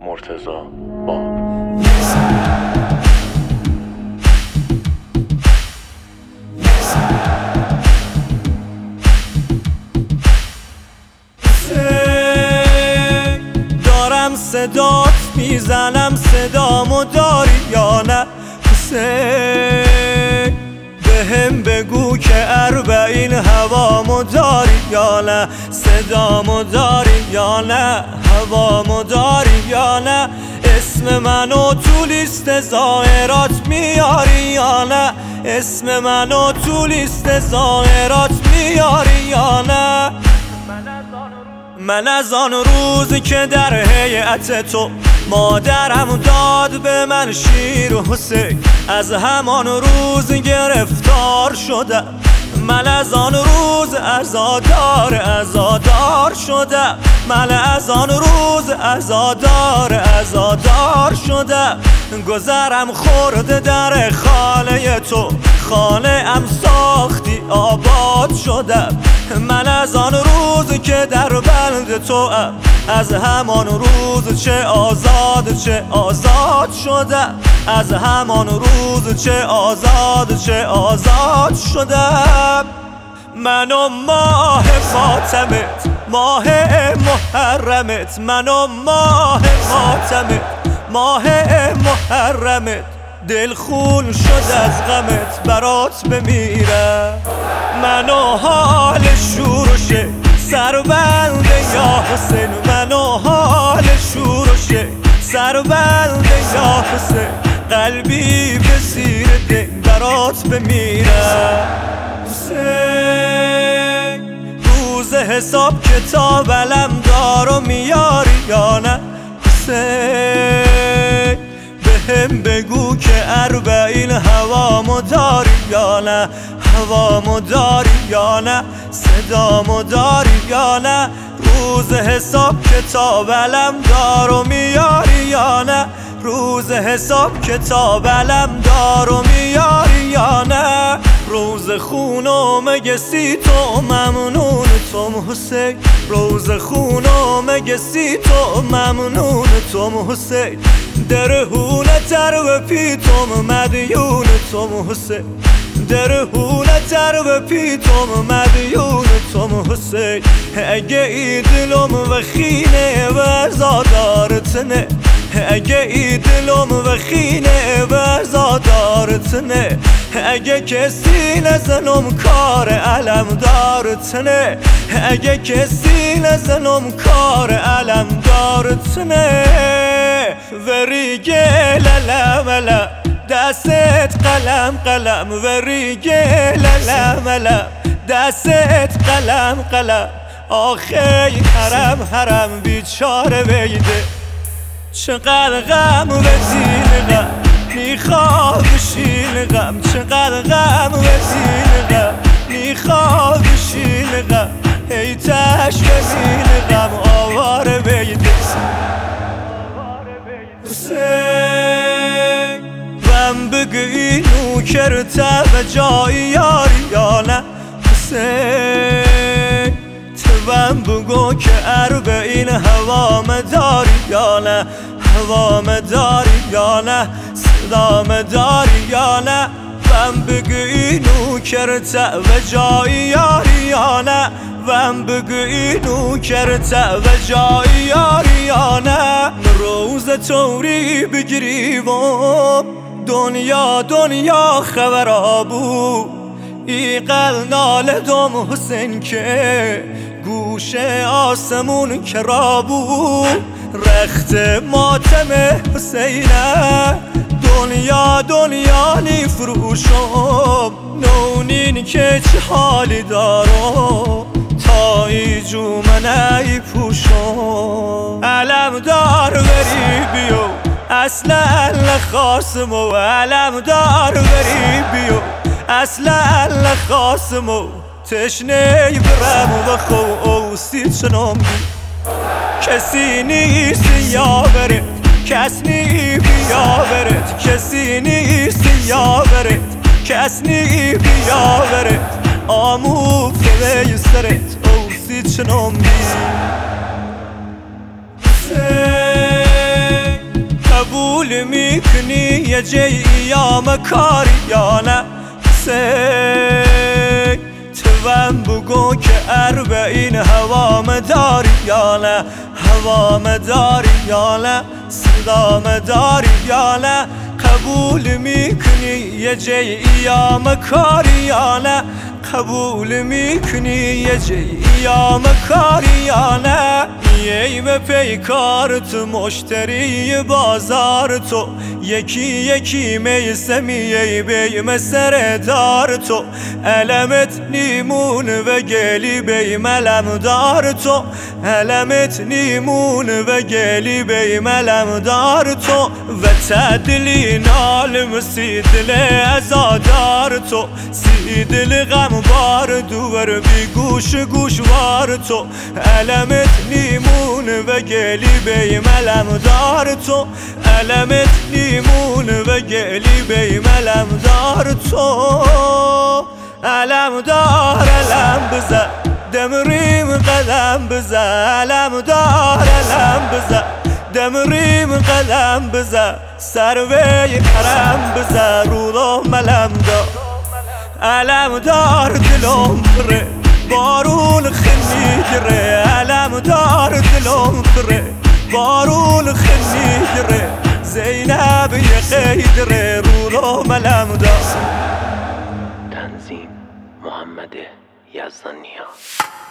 مرتضی باب. دارم صدات میزنم، صدامو داری یا نه؟ حسین بهم بگو که 40 هوامو داری یا نه؟ صدامو داری یا نه؟ هوامو داری یا نه؟ اسم منو تو لیست ظاهرات میاری یا نه؟ اسم منو تو لیست ظاهرات میاری یا نه؟ من از آن روزی که در هیئت تو مادرم داد به من شیر و حسین، از همان روز گرفتار شدم. من از آن روز عزادار شدم. من از آن روز عزادار شدم. گذرم خورده در خانه تو، خانه ام ساختی آباد شدم. من از آن روز که در بند تو ام، از همان روز چه آزاد شدم. از همان روز چه آزاد شدم. من و ماه فاطمت، ماه محرمت، من و ماه فاطمت، ماه محرمت، دل خون شد از غمت برات بمیرم. من و حال شور و شک سربنده یا حسین، من و حال شور و شک سربنده یا حسین، قلبی به زیر دل برات بمیرم. حسین روز حساب کتاب علم دار و میاری یا نه؟ حسین بهم بگو که 40 هوامو داری یا نه؟ هوامو داری یا نه؟ صدامو داری یا نه؟ روز حساب کتاب علم دار و میاری یا نه؟ روز حساب کتاب علم دار و میاری یا نه؟ روز خونو مگسی تو ممنون توم حسین، روز خونو مگسی تو ممنون توم حسین، درهونه تر و پیتم مدیون توم حسین، درهونه تر و پیتم مدیون توم حسین. اگه ای دلم و خینه و عزادارتنه، اگه ای دلم و خینه و عزادارتنه، اگه کسی نزنم کار علم دارتنه، اگه کسی نزنم کار علم دارتنه. وریگه للملا دستت قلم وریگه للملا دستت قلم آخه حرم بیچاره ویده، چقدر غم و زیر غم میخواد شیل غم، چقدر غم و زیر غم میخواد شیل غم، ای تش و زیر غم آواره ویده. حسین غم بگی نوکر و جایی یاری یا نه؟ حسین توام بگو که 40 هوام داری یا نه؟ هوام داری یا نه؟ صدام داری یا نه؟ غم بگی نوکر و جایی یاری یا نه؟ غم بگی نوکر و جایی یاری یا نه؟ روز توری بگریبم دنیا خبرا بود، ایقل ناله دم حسین که گوش آسمون کرا بود، رخت ماتم حسینه دنیا نیفروشم، نونین که چه حالی دارم تا ایجو من ای پوشم. علم دار بری بیو اصلا نخواستمو، علم دار بری بیو اصلا نخواستمو، تشنه برم و خو اوستی چنم کسی نیست یاورت، کس نی بیاورت، کسی نیست یاورت، کس نی بیاورت، آموخته به سرت اوستی چنم قبول میکنی یه جی ایام کاریانه حسین توام بگو که 40 هوام داری یا نه هوام داری یا نه صدام داری یا نه قبول میکنی یه جی ایام کاریانه قبول میکنی یه جی ایام کاریانه یه به پیکار تو مشتری بازار تو یکی یکی میسمی یه بیم سر دار تو علمت نیمون و گلی بیم علم دار تو علمت نیمون و گلی بیم علم دار تو و تدلی نالم سیدل ازادار تو سیدل غم بار دور بی گوش گوشوار تو علمت نیمون و گلی بیم علم دار تو علمت نیمون و گلی بیم علم دار تو علم دار علم بزن دمریم قدم بزن علم دار علم بزن دمریم قدم بزن سروی حرم بزن رولم علم دار علم دار دلم بره بارون خنی گره علم دار دلم بره بارون خنی گره زینب یه قیدره رولم علم دار تنظیم محمد یزدانیان.